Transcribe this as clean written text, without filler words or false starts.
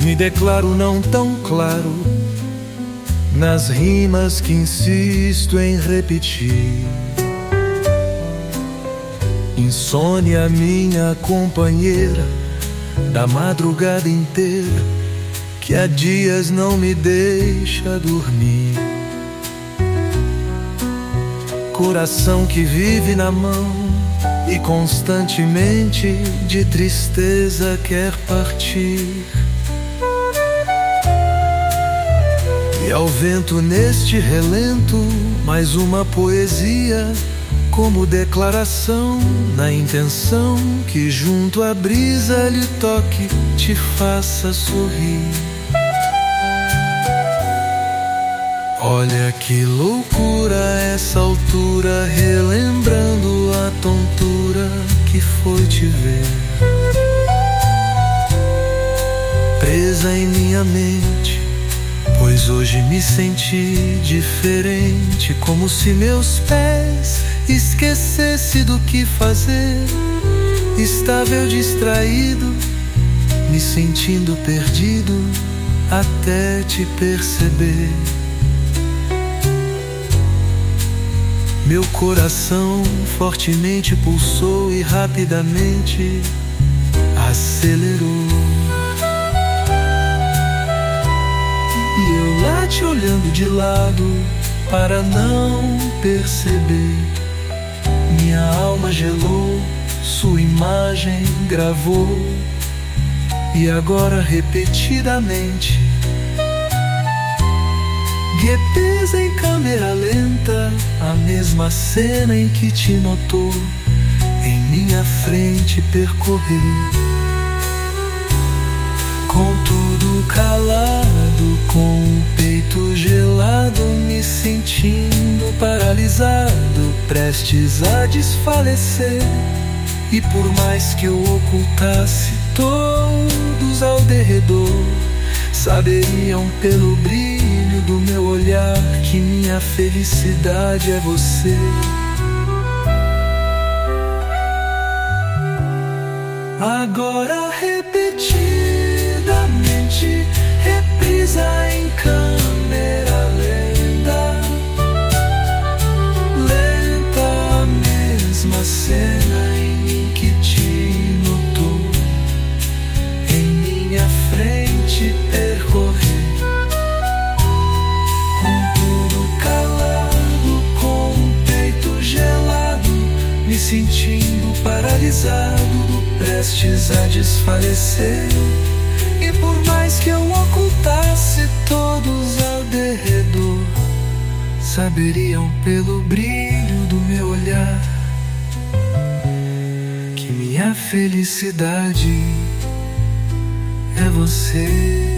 Me declaro não tão claro nas rimas que insisto em repetir. Insônia, minha companheira da madrugada inteira, que há dias não me deixa dormir. Coração que vive na mão e constantemente de tristeza quer partir. E ao vento neste relento, mais uma poesia, como declaração, na intenção que junto à brisa lhe toque, te faça sorrir. Olha que loucura essa altura, relembrando a tontura que foi te ver. Presa em minha mente, pois hoje me senti diferente, como se meus pés esquecesse do que fazer. Estava eu distraído, me sentindo perdido, até te perceber. Meu coração fortemente pulsou e rapidamente acelerou. E eu lá te olhando de lado para não perceber. Minha alma gelou, sua imagem gravou. E agora repetidamente, guepês em câmera lenta, a mesma cena em que te notou em minha frente percorrer. Com tudo calado, com o peito gelado, me sentindo paralisado, prestes a desfalecer. E por mais que eu ocultasse, todos ao derredor saberiam pelo brilho do meu olhar que minha felicidade é você. Agora repetidamente, reprisa em câmera lenta, lenta a mesma cena em mim que te notou, em minha frente percorrer. Com tudo calado, com o peito gelado, me sentindo paralisado, prestes a desfalecer. E por mais que eu ocultasse, todos ao derredor saberiam pelo brilho do meu olhar que minha felicidade é você.